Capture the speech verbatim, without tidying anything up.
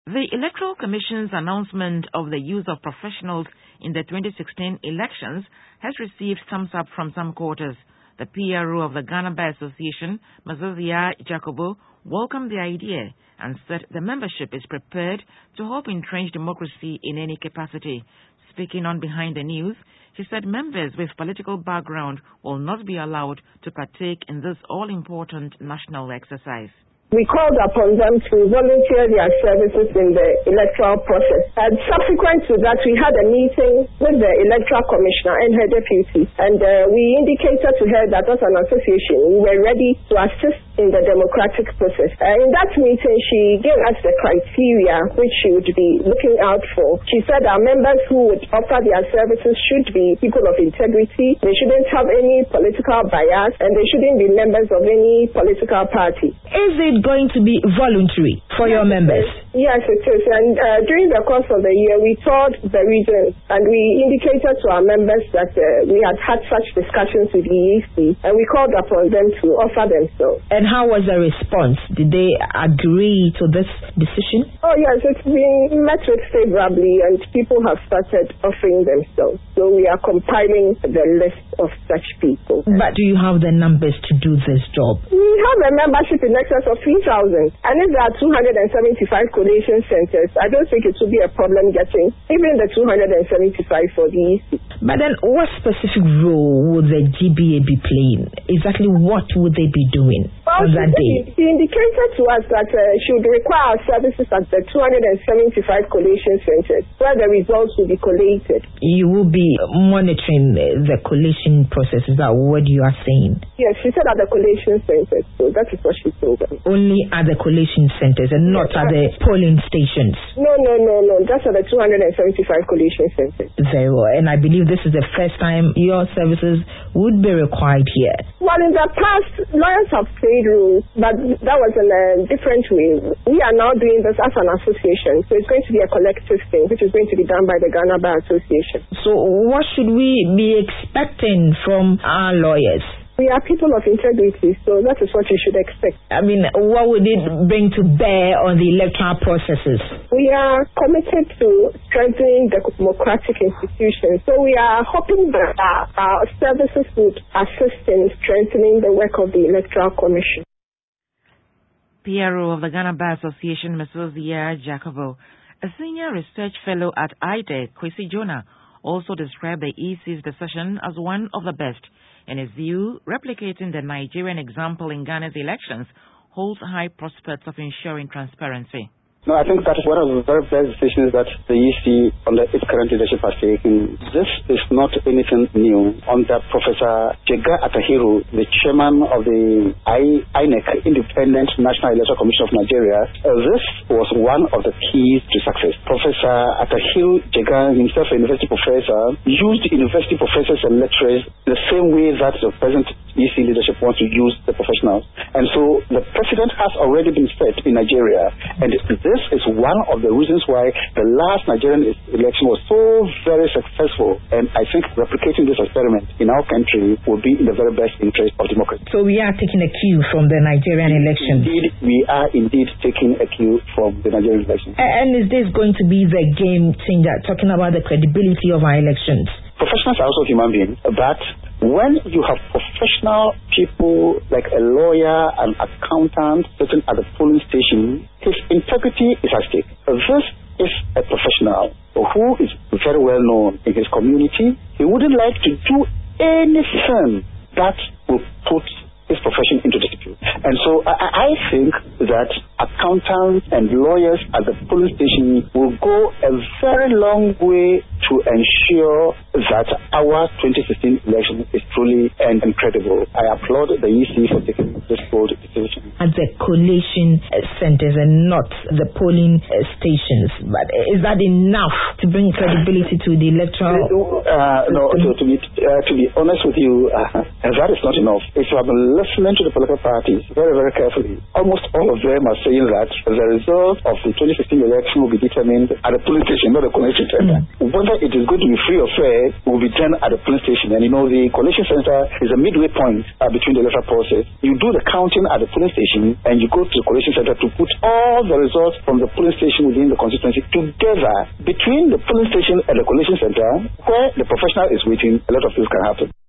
The Electoral Commission's announcement of the use of professionals in the twenty sixteen elections has received thumbs up from some quarters. The P R O of the Ghana Bar Association, Mazozia Jacobo, welcomed the idea and said the membership is prepared to help entrench democracy in any capacity. Speaking on Behind the News, he said members with political background will not be allowed to partake in this all-important national exercise. We called upon them to volunteer their services in the electoral process. And subsequent to that, we had a meeting with the Electoral Commissioner and her deputy. And uh, we indicated to her that as an association, we were ready to assist in the democratic process. Uh, in that meeting, she gave us the criteria which she would be looking out for. She said our members who would offer their services should be people of integrity. They shouldn't have any political bias, and they shouldn't be members of any political party. Is it going to be voluntary for yes, your members? Yes, it is. And uh, during the course of the year, we toured the region and we indicated to our members that uh, we had had such discussions with the E E C, and we called upon them to offer themselves. And how was the response? Did they agree to this decision? Oh, yes, it's been met with favorably, and people have started offering themselves. So we are compiling the list of such people. But do you have the numbers to do this job? We have a membership in excess of three thousand, and if there are two hundred seventy-five collation centers, I don't think it will be a problem getting even the two hundred seventy-five for the E C. But then what specific role would the G B A be playing? Exactly what would they be doing well, on that day? She indicated to us that uh, she would require our services at the two hundred seventy-five collation centers where the results will be collated. You will be monitoring the collation process. Is that what you are saying? Yes, she said at the collation centers. So that is what she told them. Only at the collation centers and not yes, at the polling stations? No, no, no, no. Just at the two hundred seventy-five collation centers. Very well. And I believe this is the first time your services would be required here. Well, in the past, lawyers have played rules, but that was in a different way. We are now doing this as an association, so it's going to be a collective thing, which is going to be done by the Ghana Bar Association. So what should we be expecting from our lawyers? We are people of integrity, so that is what you should expect. I mean, what would it bring to bear on the electoral processes? We are committed to strengthening the democratic institutions, so we are hoping that our, our services would assist in strengthening the work of the Electoral Commission. P R O of the Ghana Bar Association, Mazozia Jacobo, a senior research fellow at I D E, Kwesi Jonah, also described the E C's decision as one of the best. In his view, replicating the Nigerian example in Ghana's elections holds high prospects of ensuring transparency. No, I think that is one of the very best decisions that the E C under its current leadership has taken. This is not anything new. Under Professor Jega Atahiru, the chairman of the I N E C, Independent National Electoral Commission of Nigeria, uh, this was one of the keys to success. Professor Atahiru Jega, himself a university professor, used university professors and lecturers the same way that the present E C leadership wants to use the professionals. And so the precedent has already been set in Nigeria, and this is one of the reasons why the last Nigerian election was so very successful. And I think replicating this experiment in our country will be in the very best interest of democracy. So we are taking a cue from the Nigerian election. Indeed, we are indeed taking a cue from the Nigerian election. And is this going to be the game changer, talking about the credibility of our elections? Professionals are also human beings, but when you have professional people like a lawyer, an accountant sitting at the polling station, his integrity is at stake. This is a professional who is very well known in his community. He wouldn't like to do anything that will put his profession into dispute. And so I, I think that accountants and lawyers at the polling station will go a very long way to ensure that our twenty sixteen election is truly and incredible. I applaud the E C for taking this bold decision. At the collation centers and not the polling stations, but is that enough to bring credibility to the electoral? Uh, no, to, to be uh, to be honest with you, uh, that is not enough. If you have been listening to the political parties very very carefully, almost all of them are saying that the result of the twenty sixteen election will be determined at the polling station, not the collation center. Mm. Whether it is going to be free or fair there will be done at the polling station. And you know, the collation center is a midway point uh, between the electoral process. You do the counting at the polling station and you go to the collation center to put all the results from the polling station within the constituency together. Between the polling station and the collation center, where the professional is waiting, a lot of things can happen.